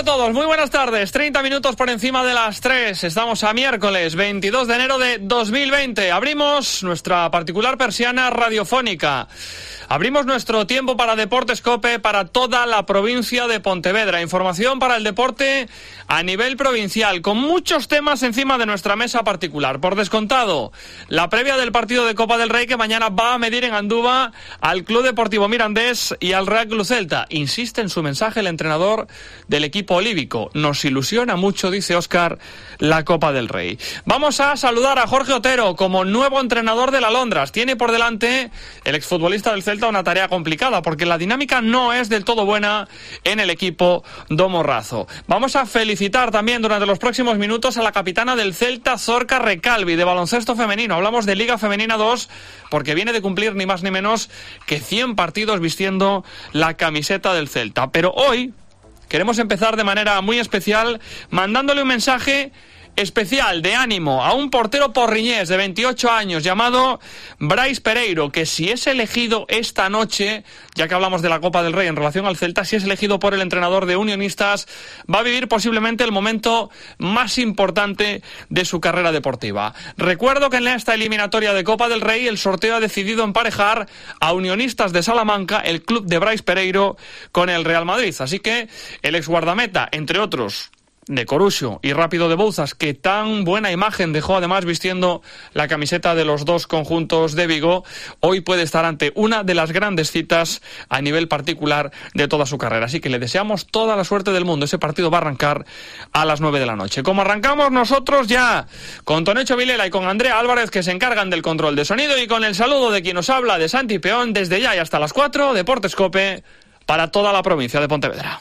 a todos, muy buenas tardes. 30 minutos por encima de las 3. Estamos a miércoles 22 de enero de 2020. Abrimos nuestra particular persiana radiofónica. Abrimos nuestro tiempo para Deportes COPE para toda la provincia de Pontevedra. Información para el deporte a nivel provincial, con muchos temas encima de nuestra mesa particular. Por descontado, la previa del partido de Copa del Rey que mañana va a medir en Andúba al Club Deportivo Mirandés y al Real Club Celta. Insiste en su mensaje el entrenador del equipo olívico. Nos ilusiona mucho, dice Óscar, la Copa del Rey. Vamos a saludar a Jorge Otero como nuevo entrenador del Alondras. Tiene por delante el exfutbolista del Celta una tarea complicada porque la dinámica no es del todo buena en el equipo do Morrazo. Vamos a felicitar también durante los próximos minutos a la capitana del Celta, Zorka Recalvi, de baloncesto femenino. Hablamos de Liga Femenina 2 porque viene de cumplir ni más ni menos que 100 partidos vistiendo la camiseta del Celta. Pero hoy queremos empezar de manera muy especial mandándole un mensaje especial de ánimo a un portero porriñés de 28 años llamado Brais Pereiro, que si es elegido esta noche, ya que hablamos de la Copa del Rey en relación al Celta, si es elegido por el entrenador de Unionistas, va a vivir posiblemente el momento más importante de su carrera deportiva. Recuerdo que en esta eliminatoria de Copa del Rey el sorteo ha decidido emparejar a Unionistas de Salamanca, el club de Brais Pereiro, con el Real Madrid, así que el exguardameta, entre otros de Coruxo y Rápido de Bouzas, que tan buena imagen dejó además vistiendo la camiseta de los dos conjuntos de Vigo, hoy puede estar ante una de las grandes citas a nivel particular de toda su carrera. Así que le deseamos toda la suerte del mundo. Ese partido va a arrancar a las 9 de la noche. Como arrancamos nosotros ya, con Tonecho Vilela y con Andrea Álvarez, que se encargan del control de sonido, y con el saludo de quien nos habla, de Santi Peón, desde ya y hasta las 4, Deportes COPE para toda la provincia de Pontevedra.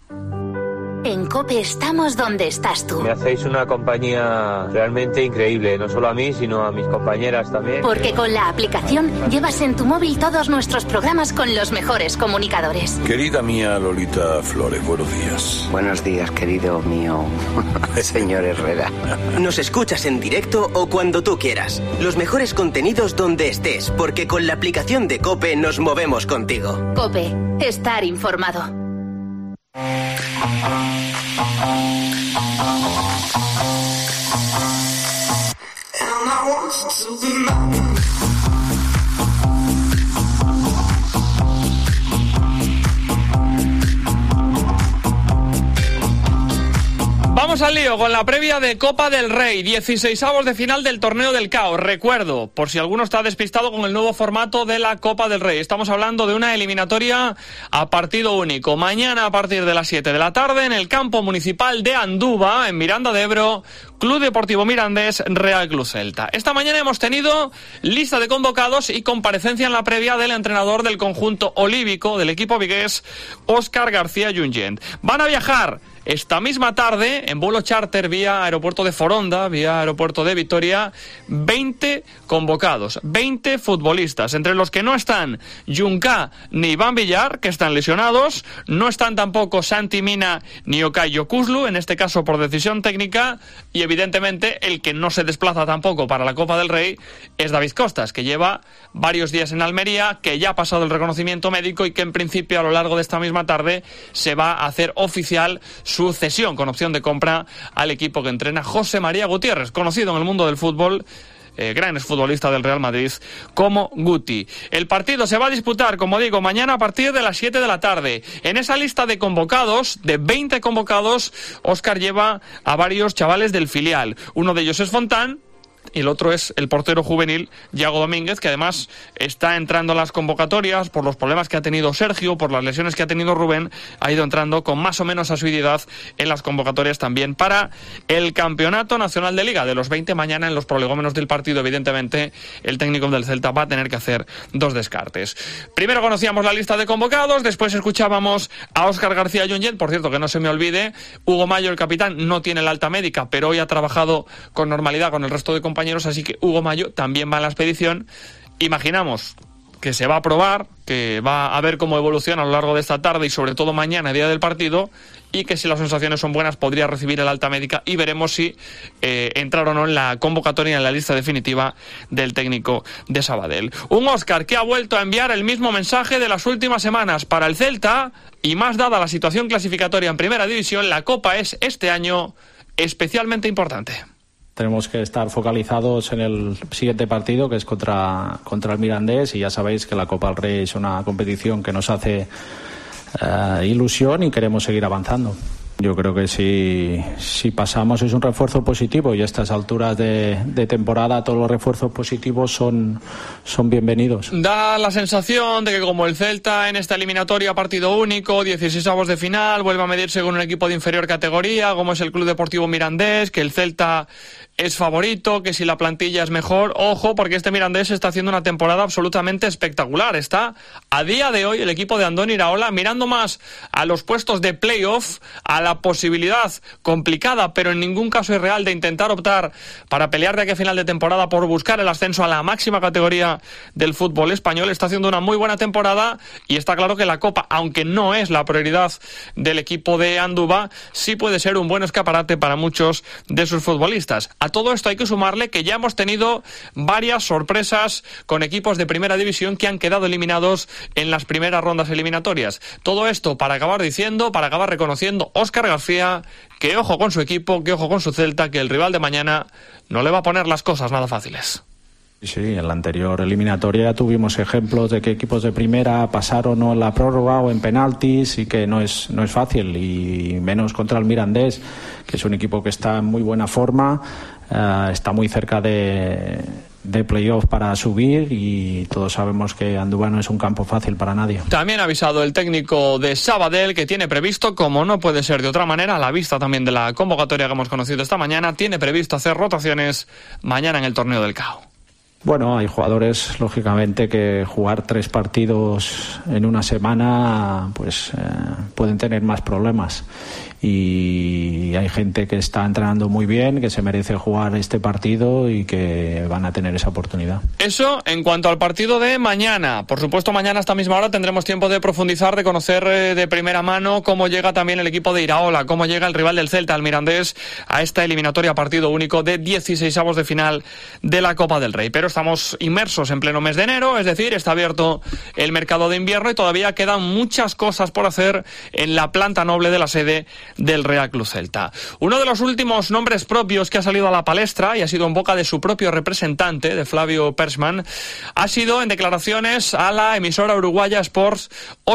En COPE estamos donde estás tú. Me hacéis una compañía realmente increíble, no solo a mí, sino a mis compañeras también. Porque con la aplicación llevas en tu móvil todos nuestros programas con los mejores comunicadores. Querida mía Lolita Flores, buenos días. Buenos días, querido mío, señor Herrera. Nos escuchas en directo o cuando tú quieras. Los mejores contenidos donde estés, porque con la aplicación de COPE nos movemos contigo. COPE, estar informado. Vamos al lío con la previa de Copa del Rey, 16avos de final del Torneo del Cao. Recuerdo, por si alguno está despistado con el nuevo formato de la Copa del Rey, estamos hablando de una eliminatoria a partido único. Mañana a partir de las 7 de la tarde en el campo municipal de Andúba, en Miranda de Ebro, Club Deportivo Mirandés, Real Club Celta. Esta mañana hemos tenido lista de convocados y comparecencia en la previa del entrenador del conjunto olívico del equipo vigués, Óscar García Junyent. Van a viajar esta misma tarde en vuelo charter vía aeropuerto de Foronda, vía aeropuerto de Vitoria, 20 convocados, 20 futbolistas, entre los que no están Junca ni Iván Villar, que están lesionados, no están tampoco Santi Mina ni Okay Yokuslu, en este caso por decisión técnica, y evidentemente el que no se desplaza tampoco para la Copa del Rey es David Costas, que lleva varios días en Almería, que ya ha pasado el reconocimiento médico y que en principio a lo largo de esta misma tarde se va a hacer oficial su cesión con opción de compra al equipo que entrena José María Gutiérrez, conocido en el mundo del fútbol, gran exfutbolista del Real Madrid, como Guti. El partido se va a disputar, como digo, mañana a partir de las 7 de la tarde. En esa lista de convocados, de 20 convocados, Óscar lleva a varios chavales del filial. Uno de ellos es Fontán, y el otro es el portero juvenil Yago Domínguez, que además está entrando en las convocatorias por los problemas que ha tenido Sergio, por las lesiones que ha tenido Rubén, ha ido entrando con más o menos asiduidad en las convocatorias también para el Campeonato Nacional de Liga de los 20. Mañana en los prolegómenos del partido, evidentemente, el técnico del Celta va a tener que hacer dos descartes. Primero conocíamos la lista de convocados, después escuchábamos a Óscar García Junyent. Por cierto, que no se me olvide, Hugo Mayo, el capitán, no tiene la alta médica, pero hoy ha trabajado con normalidad con el resto de compañeros, así que Hugo Mayo también va en la expedición. Imaginamos que se va a probar, que va a ver cómo evoluciona a lo largo de esta tarde y sobre todo mañana, día del partido, y que si las sensaciones son buenas podría recibir el alta médica y veremos si entrar o no en la convocatoria, en la lista definitiva del técnico de Sabadell. Un Óscar que ha vuelto a enviar el mismo mensaje de las últimas semanas para el Celta, y más dada la situación clasificatoria en Primera División, la Copa es este año especialmente importante. Tenemos que estar focalizados en el siguiente partido, que es contra el Mirandés, y ya sabéis que la Copa del Rey es una competición que nos hace ilusión y queremos seguir avanzando. Yo creo que si pasamos es un refuerzo positivo, y a estas alturas de temporada todos los refuerzos positivos son bienvenidos. Da la sensación de que como el Celta en esta eliminatoria partido único, 16avos de final, vuelve a medirse con un equipo de inferior categoría como es el Club Deportivo Mirandés, que el Celta es favorito, que si la plantilla es mejor, ojo, porque este Mirandés está haciendo una temporada absolutamente espectacular. Está a día de hoy el equipo de Andoni Iraola mirando más a los puestos de playoff, a la posibilidad complicada, pero en ningún caso irreal, de intentar optar para pelear de aquí a final de temporada por buscar el ascenso a la máxima categoría del fútbol español. Está haciendo una muy buena temporada y está claro que la Copa, aunque no es la prioridad del equipo de Andúba, sí puede ser un buen escaparate para muchos de sus futbolistas. A todo esto hay que sumarle que ya hemos tenido varias sorpresas con equipos de Primera División que han quedado eliminados en las primeras rondas eliminatorias. Todo esto para acabar reconociendo Óscar García que ojo con su equipo, que ojo con su Celta, que el rival de mañana no le va a poner las cosas nada fáciles. Sí, en la anterior eliminatoria tuvimos ejemplos de que equipos de primera pasaron o en la prórroga o en penaltis, y que no es fácil, y menos contra el Mirandés, que es un equipo que está en muy buena forma, está muy cerca de playoff para subir, y todos sabemos que Andúba no es un campo fácil para nadie. También ha avisado el técnico de Sabadell que tiene previsto, como no puede ser de otra manera, a la vista también de la convocatoria que hemos conocido esta mañana, tiene previsto hacer rotaciones mañana en el torneo del CAO. Bueno, hay jugadores, lógicamente, que jugar 3 partidos en una semana pues pueden tener más problemas, y hay gente que está entrenando muy bien, que se merece jugar este partido y que van a tener esa oportunidad. Eso en cuanto al partido de mañana. Por supuesto, mañana a esta misma hora tendremos tiempo de profundizar, de conocer de primera mano cómo llega también el equipo de Iraola, cómo llega el rival del Celta, el Mirandés, a esta eliminatoria partido único de 16avos de final de la Copa del Rey. Pero estamos inmersos en pleno mes de enero, es decir, está abierto el mercado de invierno y todavía quedan muchas cosas por hacer en la planta noble de la sede del Real Club Celta. Uno de los últimos nombres propios que ha salido a la palestra y ha sido en boca de su propio representante, de Flavio Persman, ha sido en declaraciones a la emisora uruguaya Sports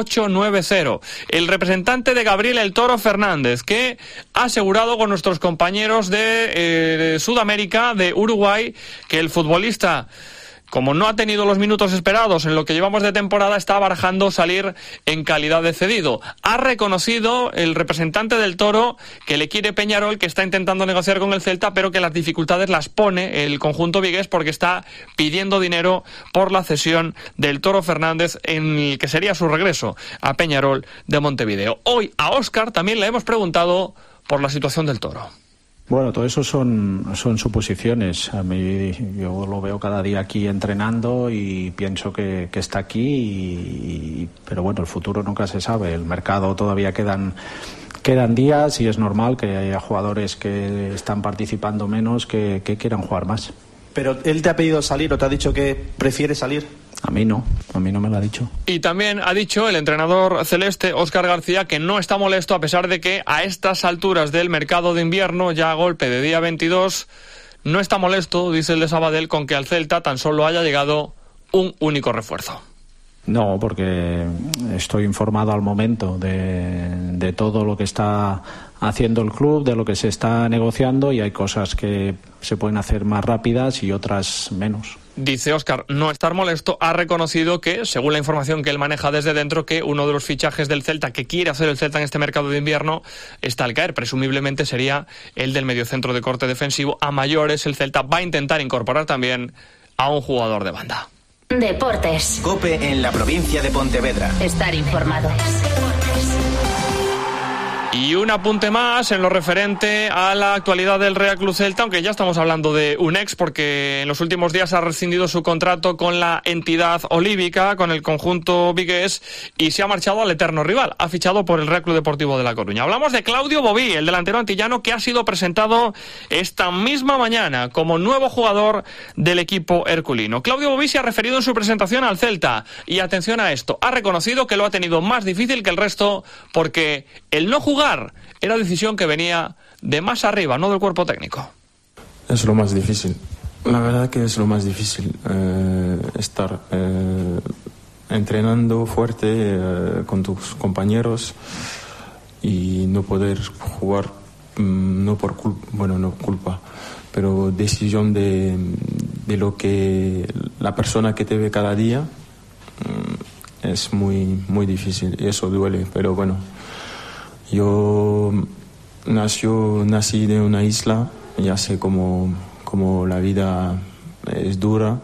890. El representante de Gabriel El Toro Fernández, que ha asegurado con nuestros compañeros de Sudamérica, de Uruguay, que el futbolista, como no ha tenido los minutos esperados en lo que llevamos de temporada, está barajando salir en calidad de cedido. Ha reconocido el representante del Toro que le quiere Peñarol, que está intentando negociar con el Celta, pero que las dificultades las pone el conjunto vigués porque está pidiendo dinero por la cesión del Toro Fernández, en el que sería su regreso a Peñarol de Montevideo. Hoy a Óscar también le hemos preguntado por la situación del Toro. Bueno, todo eso son suposiciones. A mí, yo lo veo cada día aquí entrenando y pienso que está aquí, pero bueno, el futuro nunca se sabe. El mercado todavía quedan días y es normal que haya jugadores que están participando menos que quieran jugar más. ¿Pero él te ha pedido salir o te ha dicho que prefiere salir? A mí no me lo ha dicho. Y también ha dicho el entrenador celeste, Óscar García, que no está molesto a pesar de que a estas alturas del mercado de invierno, ya a golpe de día 22, no está molesto, dice el de Sabadell, con que al Celta tan solo haya llegado un único refuerzo. No, porque estoy informado al momento de todo lo que está haciendo el club, de lo que se está negociando, y hay cosas que se pueden hacer más rápidas y otras menos. Dice Óscar no estar molesto, ha reconocido que, según la información que él maneja desde dentro, que uno de los fichajes del Celta que quiere hacer el Celta en este mercado de invierno está al caer. Presumiblemente sería el del mediocentro de corte defensivo. A mayores, el Celta va a intentar incorporar también a un jugador de banda. Deportes. COPE en la provincia de Pontevedra. Estar informado. Y un apunte más en lo referente a la actualidad del Real Club Celta, aunque ya estamos hablando de un ex, porque en los últimos días ha rescindido su contrato con la entidad olívica, con el conjunto vigués, y se ha marchado al eterno rival. Ha fichado por el Real Club Deportivo de La Coruña. Hablamos de Claudio Bobí, el delantero antillano que ha sido presentado esta misma mañana como nuevo jugador del equipo herculino. Claudio Bobí se ha referido en su presentación al Celta y, atención a esto, ha reconocido que lo ha tenido más difícil que el resto porque el no jugar era decisión que venía de más arriba, no del cuerpo técnico. Es lo más difícil. La verdad que es lo más difícil, estar entrenando fuerte con tus compañeros y no poder jugar, no por culpa, pero decisión de lo que la persona que te ve cada día, es muy, muy difícil y eso duele, pero bueno. Yo nací de una isla, ya sé cómo la vida es dura.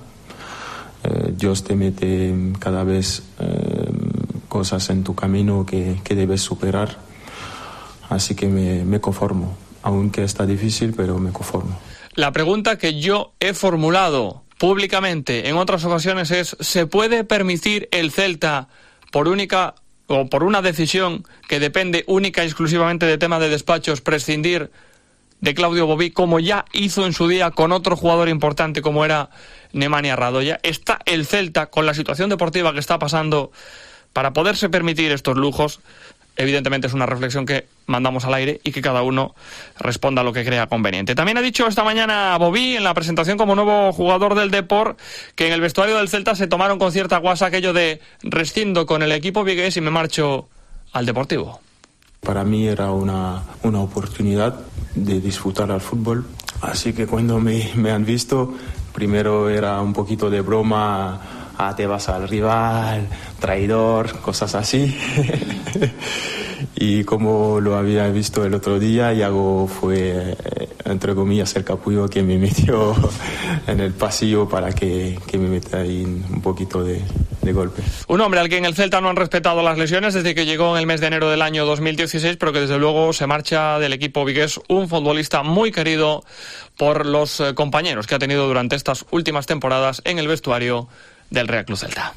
Dios te mete cada vez cosas en tu camino que debes superar. Así que me conformo, aunque está difícil, pero me conformo. La pregunta que yo he formulado públicamente en otras ocasiones es: ¿se puede permitir el Celta por una decisión que depende única y exclusivamente de tema de despachos, prescindir de Claudio Bobí, como ya hizo en su día con otro jugador importante como era Nemanja Radoja? ¿Está el Celta, con la situación deportiva que está pasando, para poderse permitir estos lujos? Evidentemente es una reflexión que mandamos al aire y que cada uno responda a lo que crea conveniente. También ha dicho esta mañana Bobí, en la presentación como nuevo jugador del Depor, que en el vestuario del Celta se tomaron con cierta guasa aquello de: rescindo con el equipo vigués y me marcho al Deportivo. Para mí era una oportunidad de disfrutar al fútbol, así que cuando me han visto, primero era un poquito de broma: te vas al rival, traidor, cosas así. Y como lo había visto el otro día, Iago fue, entre comillas, el capullo que me metió en el pasillo para que me meta ahí un poquito de golpe. Un hombre al que en el Celta no han respetado las lesiones desde que llegó en el mes de enero del año 2016, pero que desde luego se marcha del equipo vigués, un futbolista muy querido por los compañeros que ha tenido durante estas últimas temporadas en el vestuario del Real Club Celta.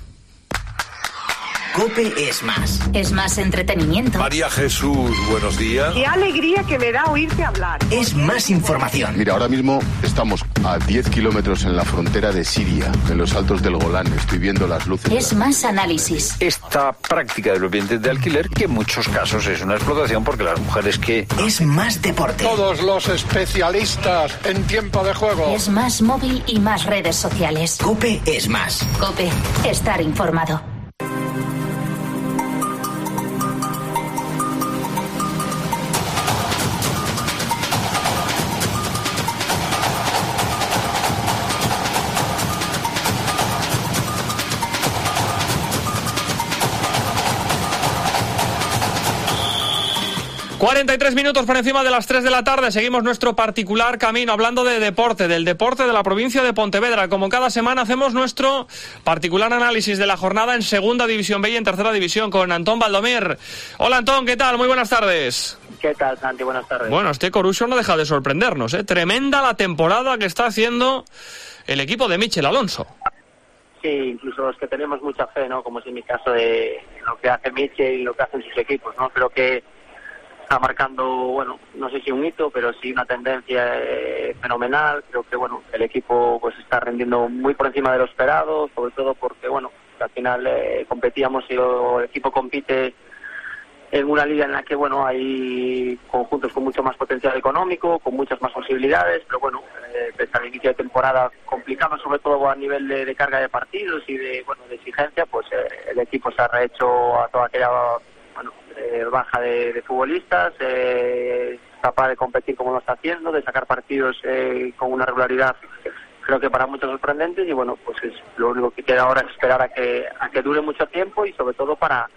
COPE es más. Es más entretenimiento. María Jesús, buenos días. Qué alegría que me da oírte hablar. Es más información. Mira, ahora mismo estamos a 10 kilómetros en la frontera de Siria, en los altos del Golán. Estoy viendo las luces. Es más análisis. Esta práctica de los bienes de alquiler, que en muchos casos es una explotación, porque las mujeres que... Es más deporte. Todos los especialistas en tiempo de juego. Es más móvil y más redes sociales. COPE es más. COPE. Estar informado. ...43 minutos por encima de las 3 de la tarde... ...seguimos nuestro particular camino... ...hablando de deporte, del deporte de la provincia de Pontevedra... ...como cada semana hacemos nuestro particular análisis... ...de la jornada en Segunda División B y en Tercera División... ...con Antón Baldomir. Hola Antón, ¿qué tal? Muy buenas tardes. ¿Qué tal, Santi? Buenas tardes. Bueno, este Coruso no deja de sorprendernos, ¿eh? Tremenda la temporada que está haciendo el equipo de Michel Alonso. Sí, incluso los que tenemos mucha fe, ¿no? Como es en mi caso de lo que hace Michel y lo que hacen sus equipos, ¿no? Creo que está marcando, bueno, no sé si un hito, pero sí una tendencia fenomenal. Creo que, bueno, el equipo pues está rendiendo muy por encima de lo esperado, sobre todo porque, bueno, al final competíamos y el equipo compite en una liga en la que, bueno, hay conjuntos con mucho más potencial económico, con muchas más posibilidades, pero bueno, pese al inicio de temporada complicado, sobre todo a nivel de carga de partidos y de exigencia, pues el equipo se ha rehecho a toda aquella baja de futbolistas, capaz de competir como lo está haciendo, de sacar partidos con una regularidad creo que para muchos sorprendentes, y bueno, pues es lo único que queda ahora es esperar a que dure mucho tiempo y sobre todo para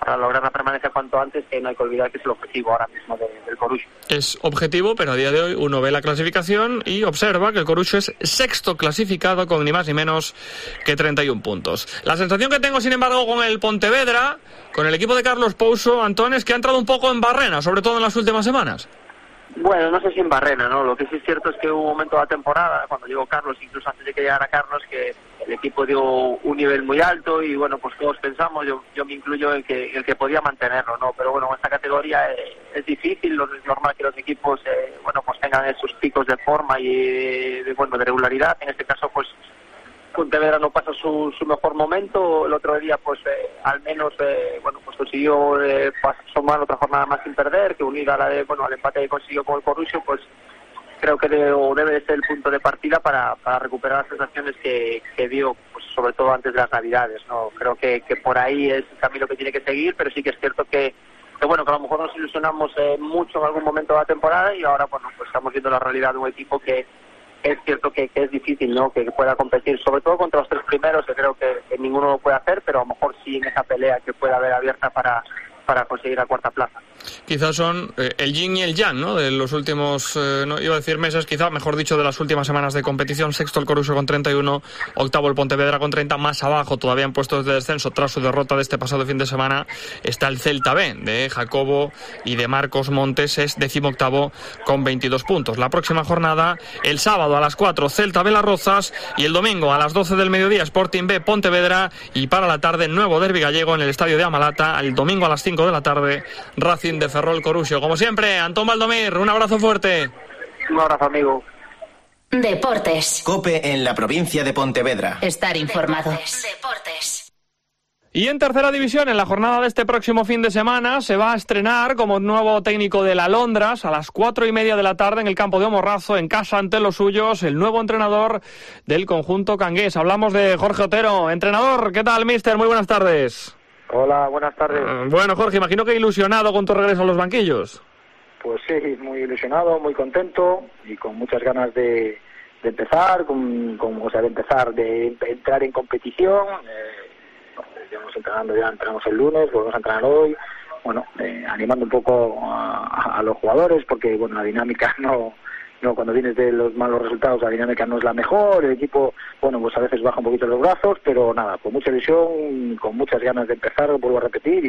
lograr la permanencia cuanto antes, que no hay que olvidar que es el objetivo ahora mismo del Corucho. Es objetivo, pero a día de hoy uno ve la clasificación y observa que el Corucho es sexto clasificado con ni más ni menos que 31 puntos. La sensación que tengo, sin embargo, con el Pontevedra, con el equipo de Carlos Pouso, Antón, es que ha entrado un poco en barrena, sobre todo en las últimas semanas. Bueno, no sé si en barrena, ¿no? Lo que sí es cierto es que hubo un momento de la temporada, cuando llegó Carlos, incluso antes de que llegara Carlos, que el equipo dio un nivel muy alto y, bueno, pues todos pensamos, yo me incluyo, el que podía mantenerlo, ¿no? Pero, bueno, en esta categoría es difícil, es normal que los equipos, bueno, pues tengan esos picos de forma y, de regularidad. En este caso, pues, Pontevedra no pasa su mejor momento. El otro día, pues, al menos, bueno, pues consiguió sumar otra jornada más sin perder, que unida a la de, bueno, al empate que consiguió con el Corucho, pues creo que debe ser el punto de partida para recuperar las sensaciones que dio, pues sobre todo antes de las Navidades, ¿no? Creo que por ahí es el camino que tiene que seguir, pero sí que es cierto que bueno, que a lo mejor nos ilusionamos mucho en algún momento de la temporada y ahora, bueno, pues estamos viendo la realidad de un equipo que es cierto que es difícil, ¿no? Que pueda competir, sobre todo contra los tres primeros, que creo que ninguno lo puede hacer, pero a lo mejor sí en esa pelea que pueda haber abierta para conseguir la cuarta plaza. Quizás son el yin y el yang, ¿no? De los últimos, no iba a decir meses, quizás, mejor dicho, de las últimas semanas de competición. Sexto el Corucho con 31, octavo el Pontevedra con 30, más abajo, todavía en puestos de descenso, tras su derrota de este pasado fin de semana, está el Celta B, de Jacobo y de Marcos Montes, es 18º con 22 puntos. La próxima jornada, el sábado a las 4, Celta B Las Rozas, y el domingo a las 12 del mediodía, Sporting B Pontevedra, y para la tarde, nuevo derbi gallego en el estadio de Amalata, el domingo a las 5 de la tarde, Racing de Ferrol Corucho. Como siempre, Antón Valdomir, un abrazo fuerte. Un abrazo, amigo. Deportes. COPE en la provincia de Pontevedra. Estar informado. Deportes. Y en tercera división, en la jornada de este próximo fin de semana, se va a estrenar como nuevo técnico de la Londras a las 4:30 de la tarde en el campo de Omorrazo, en casa ante los suyos, el nuevo entrenador del conjunto cangués. Hablamos de Jorge Otero. Entrenador, ¿qué tal, mister? Muy buenas tardes. Hola, buenas tardes. Bueno, Jorge, imagino que ilusionado con tu regreso a los banquillos. Pues sí, muy ilusionado, muy contento y con muchas ganas de empezar, de entrar en competición. Ya entrenamos el lunes, volvemos a entrenar hoy. Bueno, animando un poco a los jugadores porque, bueno, la dinámica no, cuando vienes de los malos resultados, la dinámica no es la mejor, el equipo, bueno, pues a veces baja un poquito los brazos, pero nada, con mucha ilusión, con muchas ganas de empezar, vuelvo a repetir,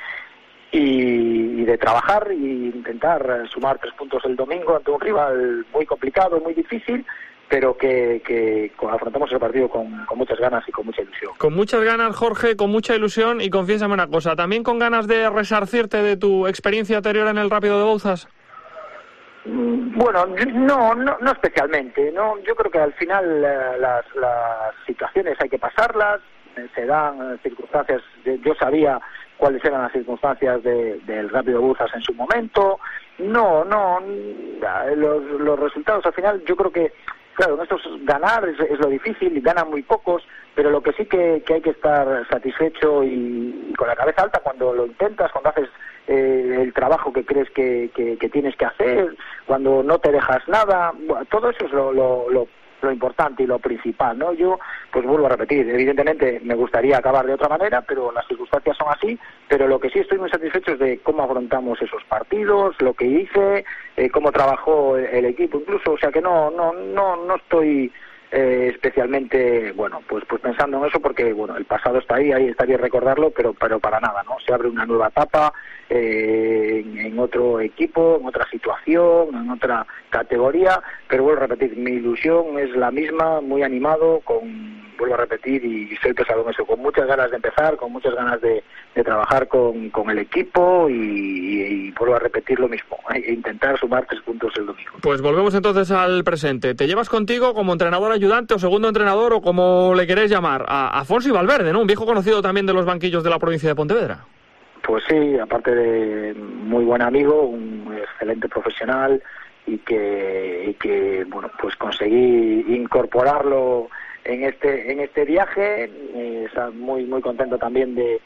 y de trabajar y intentar sumar 3 puntos el domingo ante un rival muy complicado, muy difícil, pero que afrontamos el partido con muchas ganas y con mucha ilusión. Con muchas ganas, Jorge, con mucha ilusión, y confiésame una cosa, ¿también con ganas de resarcirte de tu experiencia anterior en el Rápido de Bouzas? Bueno, no especialmente, ¿no? Yo creo que al final las situaciones hay que pasarlas, se dan circunstancias, yo sabía cuáles eran las circunstancias del Rápido Bouzas en su momento, los resultados al final yo creo que, claro, en estos ganar es lo difícil, y ganan muy pocos, pero lo que sí que hay que estar satisfecho y con la cabeza alta cuando lo intentas, cuando haces el trabajo que crees que tienes que hacer, cuando no te dejas nada, todo eso es lo importante y lo principal, ¿no? Yo, pues vuelvo a repetir, evidentemente me gustaría acabar de otra manera, pero las circunstancias son así, pero lo que sí estoy muy satisfecho es de cómo afrontamos esos partidos, lo que hice, cómo trabajó el equipo incluso, o sea que no estoy especialmente, bueno, pues pensando en eso porque, bueno, el pasado está ahí está bien recordarlo, pero para nada, ¿no? Se abre una nueva etapa en otro equipo, en otra situación, en otra categoría, pero vuelvo a repetir, mi ilusión es la misma, muy animado, vuelvo a repetir y soy pesado en eso, con muchas ganas de empezar, con muchas ganas de trabajar con el equipo y vuelvo a repetir lo mismo, intentar sumar 3 puntos el domingo. Pues volvemos entonces al presente. ¿Te llevas contigo como entrenador ayudante o segundo entrenador o como le queréis llamar a Afonso y Valverde, ¿no? Un viejo conocido también de los banquillos de la provincia de Pontevedra. Pues sí, aparte de muy buen amigo, un excelente profesional y que bueno, pues conseguí incorporarlo en este viaje, muy contento también de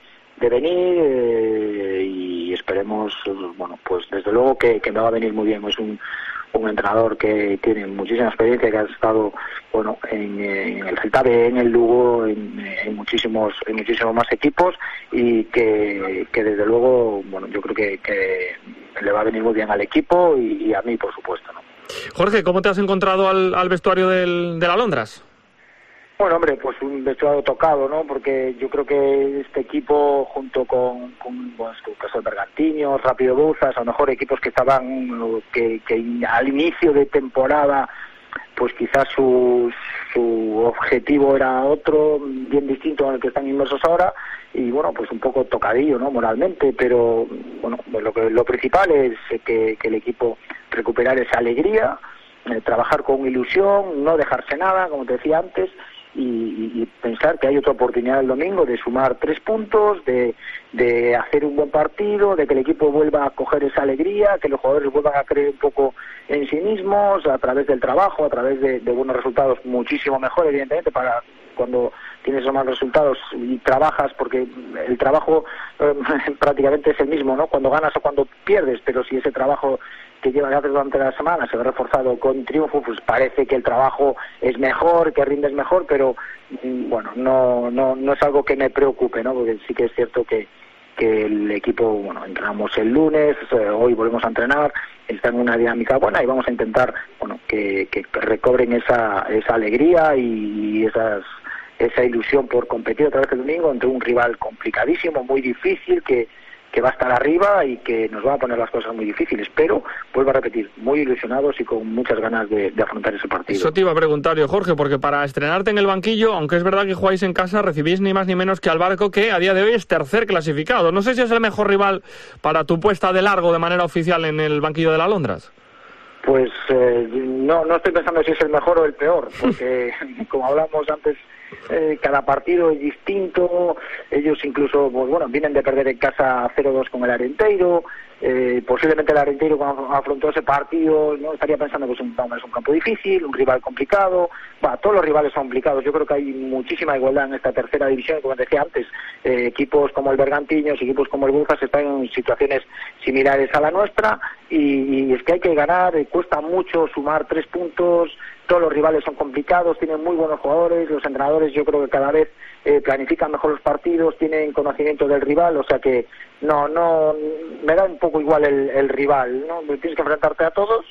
venir y esperemos, bueno, pues desde luego que me va a venir muy bien. Es un un entrenador que tiene muchísima experiencia, que ha estado en el Celta B, en el Lugo, en muchísimos más equipos, y que desde luego yo creo que le va a venir muy bien al equipo y a mí, por supuesto, ¿no? Jorge, ¿cómo te has encontrado al vestuario del Alondras? Bueno, hombre, pues un vestuario tocado, ¿no? Porque yo creo que este equipo, junto con caso de Bergantiños, Rápido Bouzas, a lo mejor equipos que estaban, que al inicio de temporada, pues quizás su objetivo era otro, bien distinto al que están inmersos ahora, y bueno, pues un poco tocadillo, ¿no? Moralmente, pero bueno, lo principal es que el equipo recuperar esa alegría, trabajar con ilusión, no dejarse nada, como te decía antes, y pensar que hay otra oportunidad el domingo de sumar 3 puntos, de hacer un buen partido, de que el equipo vuelva a coger esa alegría, que los jugadores vuelvan a creer un poco en sí mismos, a través del trabajo, a través de buenos resultados, muchísimo mejor, evidentemente, para cuando tienes esos malos resultados y trabajas, porque el trabajo prácticamente es el mismo, ¿no? Cuando ganas o cuando pierdes, pero si ese trabajo que llevas hacer durante la semana se ve reforzado con triunfo, pues parece que el trabajo es mejor, que rindes mejor, pero bueno, no es algo que me preocupe, ¿no? Porque sí que es cierto que el equipo, entrenamos el lunes, hoy volvemos a entrenar, está en una dinámica buena y vamos a intentar, que recobren esa alegría y esa ilusión por competir otra vez el domingo ante un rival complicadísimo, muy difícil, que va a estar arriba y que nos va a poner las cosas muy difíciles, pero vuelvo a repetir, muy ilusionados y con muchas ganas de afrontar ese partido. Eso te iba a preguntar yo, Jorge, porque para estrenarte en el banquillo, aunque es verdad que jugáis en casa, recibís ni más ni menos que al Barco, que a día de hoy es tercer clasificado. No sé si es el mejor rival para tu puesta de largo de manera oficial en el banquillo del Alondras. Pues no estoy pensando si es el mejor o el peor, porque como hablamos antes, cada partido es distinto. Ellos incluso, vienen de perder en casa 0-2 con el Arenteiro. Posiblemente el Arenteiro, cuando afrontó ese partido, no estaría pensando que es un campo difícil, un rival complicado. Todos los rivales son complicados. Yo creo que hay muchísima igualdad en esta tercera división. Como decía antes, equipos como el Bergantiños, equipos como el Bouzas están en situaciones similares a la nuestra, y es que hay que ganar. Cuesta mucho sumar 3 puntos. Todos los rivales son complicados, tienen muy buenos jugadores, los entrenadores yo creo que cada vez planifican mejor los partidos, tienen conocimiento del rival, o sea que no me da un poco igual el rival, ¿no? Tienes que enfrentarte a todos,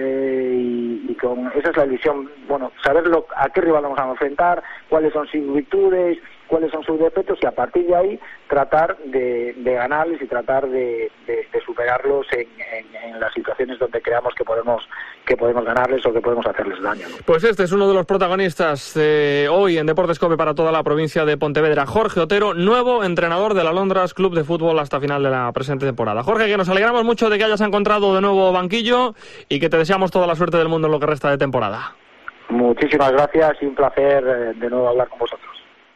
y con esa es la ilusión, saber a qué rival vamos a enfrentar, cuáles son sus virtudes, cuáles son sus defectos, y a partir de ahí tratar de ganarles y tratar de superarlos en las situaciones donde creamos que podemos ganarles o que podemos hacerles daño, ¿no? Pues este es uno de los protagonistas hoy en Deportes COPE para toda la provincia de Pontevedra, Jorge Otero, nuevo entrenador del Alondras Club de Fútbol hasta final de la presente temporada. Jorge, que nos alegramos mucho de que hayas encontrado de nuevo banquillo y que te deseamos toda la suerte del mundo en lo que resta de temporada. Muchísimas gracias y un placer de nuevo hablar con vosotros.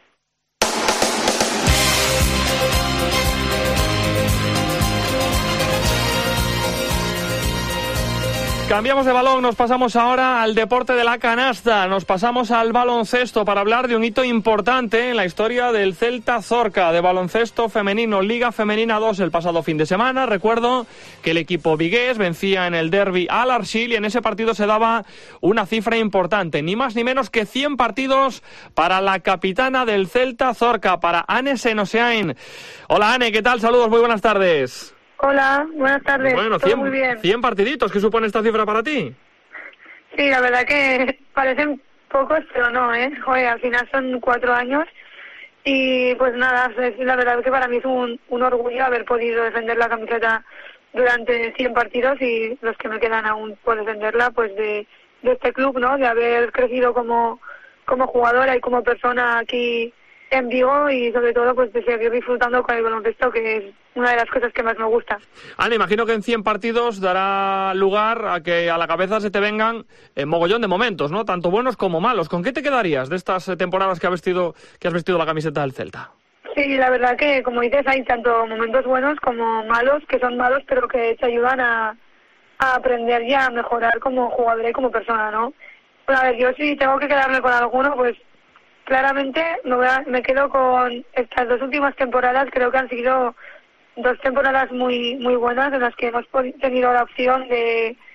Cambiamos de balón, nos pasamos ahora al deporte de la canasta, nos pasamos al baloncesto para hablar de un hito importante en la historia del Celta Zorca, de baloncesto femenino, Liga Femenina 2 el pasado fin de semana. Recuerdo que el equipo vigués vencía en el derbi al Arsil y en ese partido se daba una cifra importante, ni más ni menos que 100 partidos para la capitana del Celta Zorca, para Anne Senosiain. Hola Anne, ¿qué tal? Saludos, muy buenas tardes. Hola, buenas tardes. Bueno, todo muy bien. 100 partiditos, ¿qué supone esta cifra para ti? Sí, la verdad que parecen pocos, pero no, ¿eh? Joder, al final son 4 años y pues nada, la verdad que para mí es un orgullo haber podido defender la camiseta durante 100 partidos y los que me quedan aún por defenderla, pues de este club, ¿no? De haber crecido como jugadora y como persona aquí en Vigo y sobre todo pues de seguir disfrutando con el baloncesto, que es una de las cosas que más me gusta. Ana, imagino que en 100 partidos dará lugar a que a la cabeza se te vengan mogollón de momentos, ¿no? Tanto buenos como malos. ¿Con qué te quedarías de estas temporadas que has vestido la camiseta del Celta? Sí, la verdad que, como dices, hay tanto momentos buenos como malos, que son malos, pero que te ayudan a aprender y a mejorar como jugadora y como persona, ¿no? Bueno, a ver, yo si tengo que quedarme con alguno, pues claramente me quedo con estas 2 últimas temporadas. Creo que han sido 2 temporadas muy muy buenas en las que hemos tenido la opción de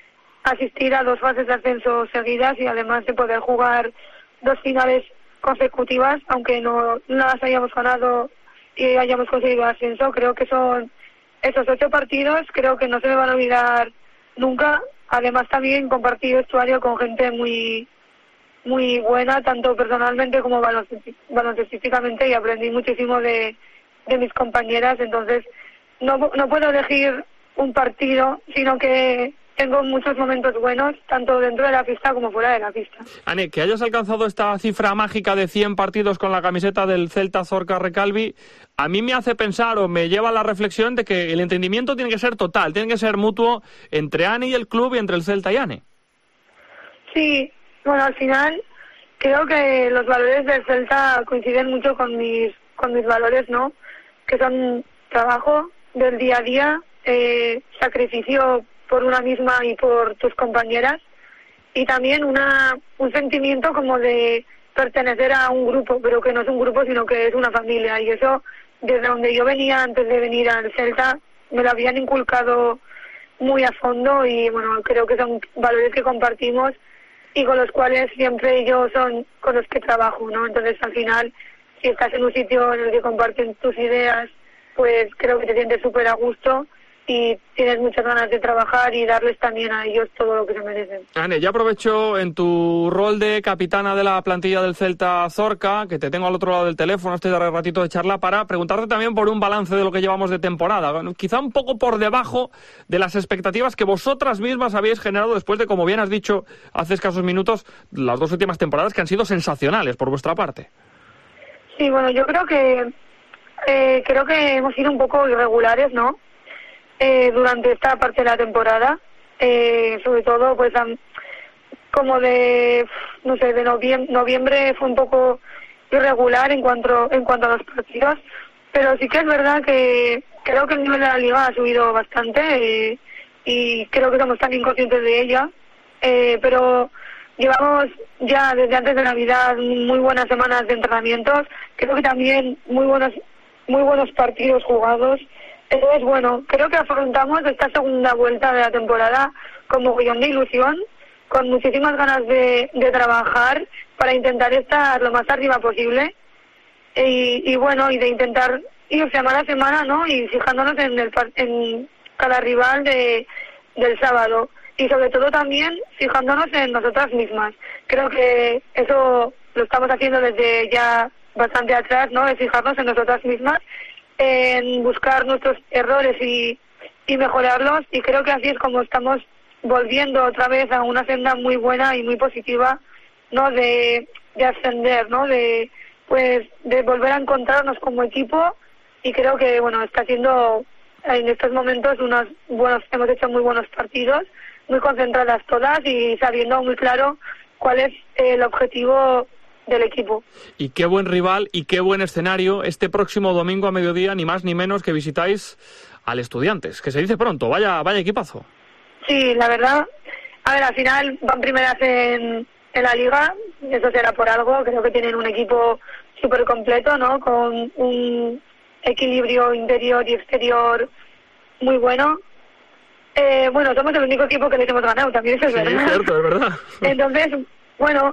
asistir a 2 fases de ascenso seguidas y además de poder jugar 2 finales consecutivas, aunque no las hayamos ganado y hayamos conseguido ascenso. Creo que son esos 8 partidos, creo que no se me van a olvidar nunca. Además también compartí vestuario con gente muy muy buena, tanto personalmente como baloncestísticamente, y aprendí muchísimo de mis compañeras. Entonces no puedo elegir un partido, sino que tengo muchos momentos buenos, tanto dentro de la pista como fuera de la pista. Ane, que hayas alcanzado esta cifra mágica de 100 partidos con la camiseta del Celta Zorca Recalvi, a mí me hace pensar o me lleva a la reflexión de que el entendimiento tiene que ser total, tiene que ser mutuo entre Ane y el club y entre el Celta y Ane. Sí, bueno, al final creo que los valores del Celta coinciden mucho con mis valores, ¿no? Que son trabajo del día a día, sacrificio por una misma y por tus compañeras, y también un sentimiento como de pertenecer a un grupo, pero que no es un grupo sino que es una familia, y eso desde donde yo venía antes de venir al Celta me lo habían inculcado muy a fondo, y bueno, creo que son valores que compartimos y con los cuales siempre yo son con los que trabajo, ¿no? Entonces al final, si estás en un sitio en el que comparten tus ideas, pues creo que te sientes súper a gusto y tienes muchas ganas de trabajar y darles también a ellos todo lo que se merecen. Ane, ya aprovecho en tu rol de capitana de la plantilla del Celta Zorca, que te tengo al otro lado del teléfono, este ratito de charla, para preguntarte también por un balance de lo que llevamos de temporada. Quizá un poco por debajo de las expectativas que vosotras mismas habéis generado después de, como bien has dicho hace escasos minutos, las 2 últimas temporadas que han sido sensacionales por vuestra parte. Sí, bueno, yo creo que hemos sido un poco irregulares, ¿no? Durante esta parte de la temporada, sobre todo pues como de noviembre fue un poco irregular en cuanto a los partidos, pero sí que es verdad que creo que el nivel de la liga ha subido bastante, y creo que somos también conscientes de ella, pero llevamos ya desde antes de Navidad muy buenas semanas de entrenamientos, creo que también muy buenos partidos jugados. Entonces, bueno, creo que afrontamos esta segunda vuelta de la temporada con mogollón de ilusión, con muchísimas ganas de trabajar para intentar estar lo más arriba posible, y bueno, y de intentar ir semana a semana, ¿no? Y fijándonos en cada rival del sábado, y sobre todo también fijándonos en nosotras mismas. Creo que eso lo estamos haciendo desde ya bastante atrás, ¿no? De fijarnos en nosotras mismas, en buscar nuestros errores y mejorarlos, y creo que así es como estamos volviendo otra vez a una senda muy buena y muy positiva, ¿no? De ascender, ¿no? De volver a encontrarnos como equipo, y creo que bueno, está siendo en estos momentos hemos hecho muy buenos partidos, muy concentradas todas y sabiendo muy claro cuál es el objetivo del equipo. Y qué buen rival y qué buen escenario este próximo domingo a mediodía, ni más ni menos, que visitáis al Estudiantes, que se dice pronto, vaya equipazo. Sí, la verdad, a ver, al final van primeras en la liga, eso será por algo, creo que tienen un equipo súper completo, ¿no? Con un equilibrio interior y exterior muy bueno. Bueno, somos el único equipo que les hemos ganado, también eso es verdad. Sí, es cierto, es verdad. Entonces, bueno,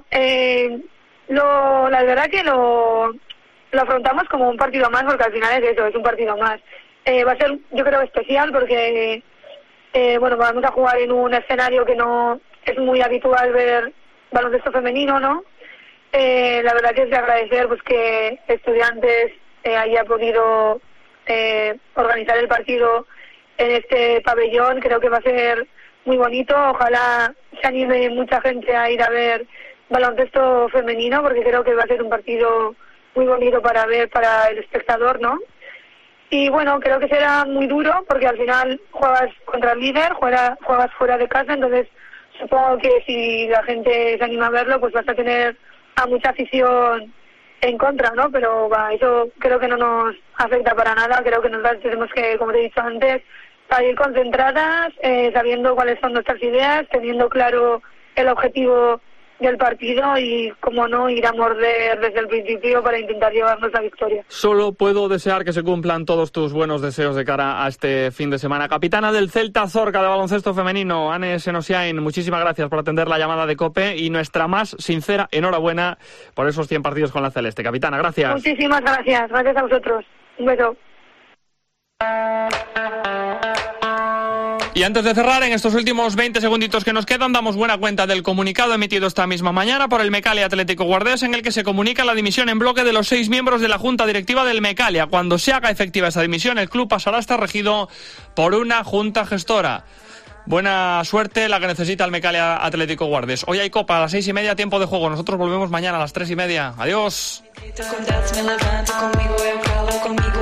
la verdad que lo afrontamos como un partido más, porque al final es eso, es un partido más. Va a ser, yo creo, especial porque bueno, vamos a jugar en un escenario que no es muy habitual ver baloncesto femenino, ¿no? La verdad que es de agradecer pues que Estudiantes haya podido organizar el partido en este pabellón. Creo que va a ser muy bonito, ojalá se anime mucha gente a ir a ver baloncesto femenino, porque creo que va a ser un partido muy bonito para ver para el espectador, ¿no? Y bueno, creo que será muy duro porque al final juegas contra el líder, juegas fuera de casa, entonces supongo que si la gente se anima a verlo, pues vas a tener a mucha afición en contra, ¿no? Pero eso creo que no nos afecta para nada. Creo que nosotros tenemos que, como te he dicho antes, salir concentradas, sabiendo cuáles son nuestras ideas, teniendo claro el objetivo del partido y, como no, ir a morder desde el principio para intentar llevarnos la victoria. Solo puedo desear que se cumplan todos tus buenos deseos de cara a este fin de semana. Capitana del Celta Zorca de baloncesto femenino, Ane Senosiain, muchísimas gracias por atender la llamada de COPE y nuestra más sincera enhorabuena por esos 100 partidos con la Celeste. Capitana, gracias. Muchísimas gracias. Gracias a vosotros. Un beso. Y antes de cerrar, en estos últimos 20 segunditos que nos quedan, damos buena cuenta del comunicado emitido esta misma mañana por el Mecalia Atlético Guardés, en el que se comunica la dimisión en bloque de los 6 miembros de la Junta Directiva del Mecalia. Cuando se haga efectiva esa dimisión, el club pasará a estar regido por una Junta Gestora. Buena suerte la que necesita el Mecalia Atlético Guardés. Hoy hay Copa a las 6:30, tiempo de juego. Nosotros volvemos mañana a las 3:30. Adiós.